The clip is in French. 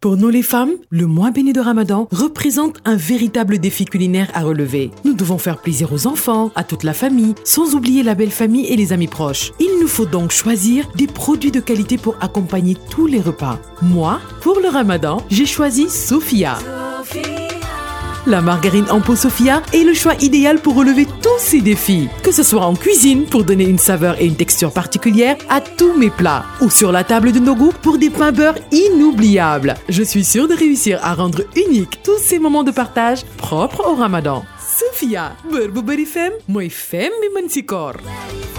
Pour nous les femmes, le mois béni de Ramadan représente un véritable défi culinaire à relever. Nous devons faire plaisir aux enfants, à toute la famille, sans oublier la belle famille et les amis proches. Il nous faut donc choisir des produits de qualité pour accompagner tous les repas. Moi, pour le Ramadan, j'ai choisi Sofia. La margarine en pot Sofia est le choix idéal pour relever tous ces défis. Que ce soit en cuisine pour donner une saveur et une texture particulière à tous mes plats ou sur la table de Nogou pour des pains beurre inoubliables. Je suis sûre de réussir à rendre unique tous ces moments de partage propres au Ramadan. Sofia, beurre bu bari fem, mooy fem bi mën ci koor.